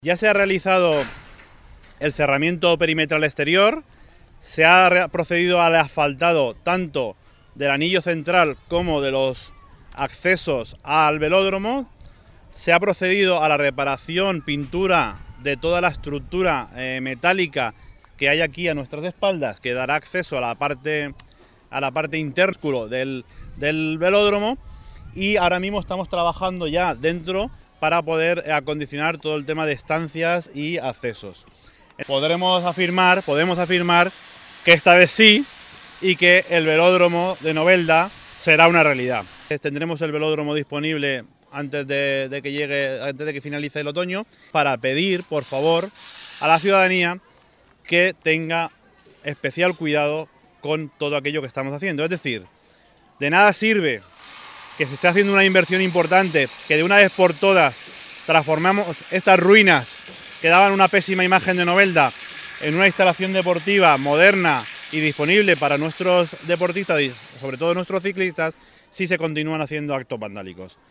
Ya se ha realizado el cerramiento perimetral exterior, se ha procedido al asfaltado tanto del anillo central como de los accesos al velódromo, se ha procedido a la reparación, pintura de toda la estructura metálica que hay aquí a nuestras espaldas, que dará acceso a la parte interna del velódromo, y ahora mismo estamos trabajando ya dentro para poder acondicionar todo el tema de estancias y accesos. Podemos afirmar que esta vez sí, y que el velódromo de Novelda será una realidad. Tendremos el velódromo disponible antes de que finalice el otoño, para pedir, por favor, a la ciudadanía que tenga especial cuidado con todo aquello que estamos haciendo. Es decir, de nada sirve que se esté haciendo una inversión importante, que de una vez por todas transformamos estas ruinas que daban una pésima imagen de Novelda en una instalación deportiva moderna y disponible para nuestros deportistas y sobre todo nuestros ciclistas, si se continúan haciendo actos vandálicos.